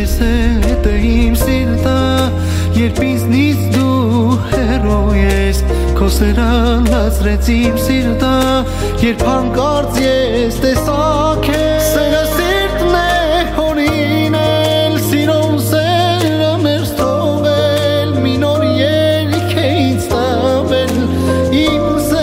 ես հետ իմ սիրտը երբ ինձնից դու հեռու ես քո սրան լացրեց իմ սիրտը երբ հանկարծ ես տեսա քեզ սերը սիրտն է հորինել սիրուն սերը մերս թողել մի նոր երիք է ինձ տվել իմ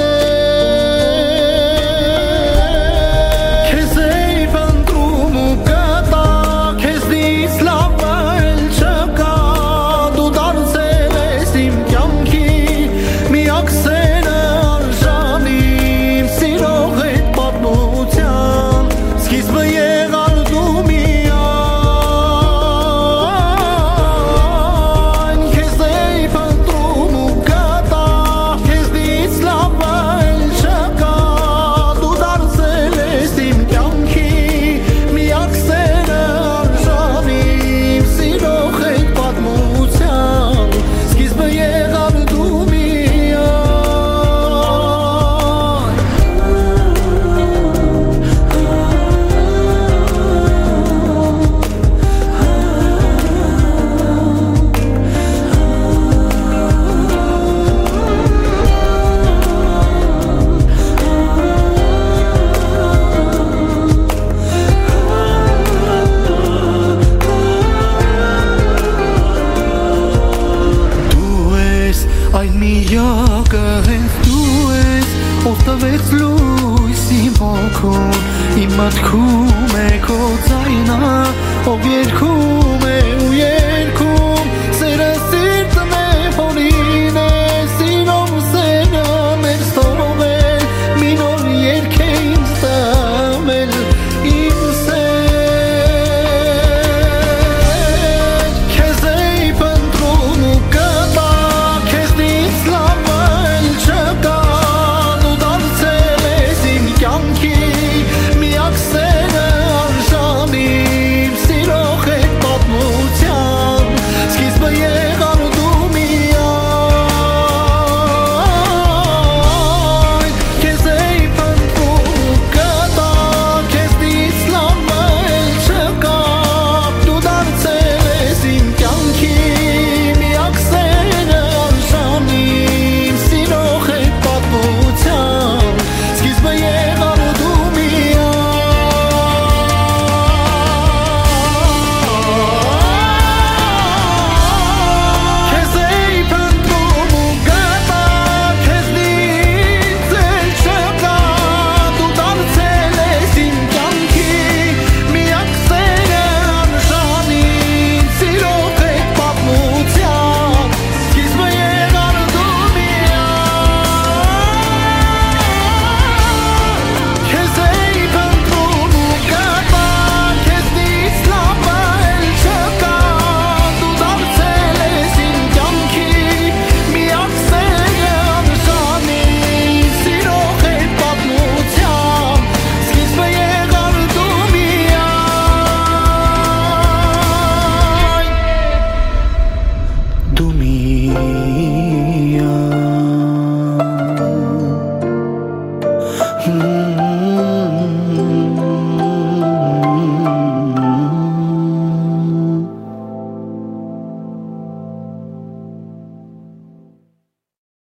Ով լույս իմ հոգում իմ մտքում է քո ձայնը ով երկու